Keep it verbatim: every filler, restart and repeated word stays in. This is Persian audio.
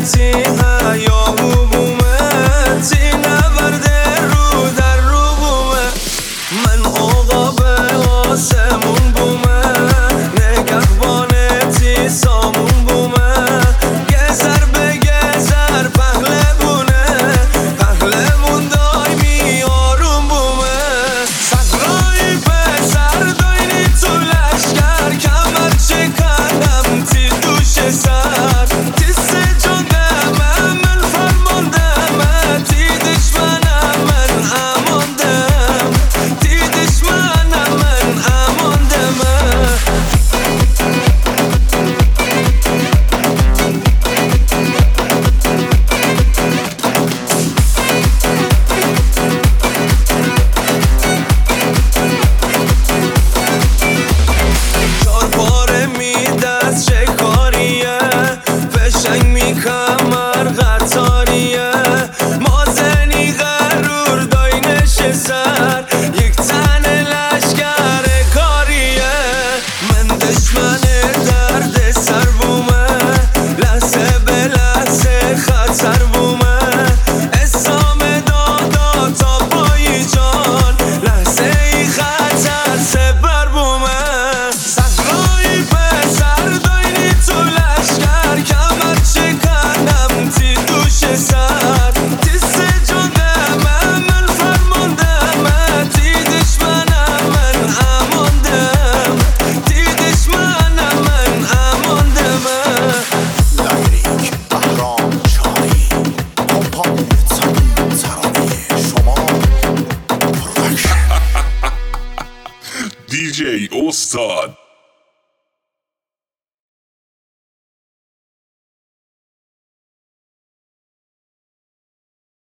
تی هیاهو بومه تی نورده رو در رو بومه من عقاب آسمون بومه نگهبانه تی سامون بومه گذر به گذر پهلوونه پهلوون دایمی آروم بومه صحرایی پسر داینی تو لشکر کمر چکندم تی دوش سر تی سجادمه من فرماندمه تی دشمنم من اماندم تی دشمنم من اماندمه قشنگ می کمر قطاریه مازنی غرور داینش سر یک تن لشکر کاریه من دشمن درد سر بومه لحظه به لحظه خطر بومه اسام دادا تا پایی جان لحظه ای خطر سپر بومه صحرایی پسر داینی تو لشکر کمر چکندم تی دوش سر تی سجادمه من فرماندمه تی دشمنم من اماندم تی دشمنم من اماندمه لایریک بهرام چای کمپانی تمیم ترانه شما پروداکشن دی جی استاد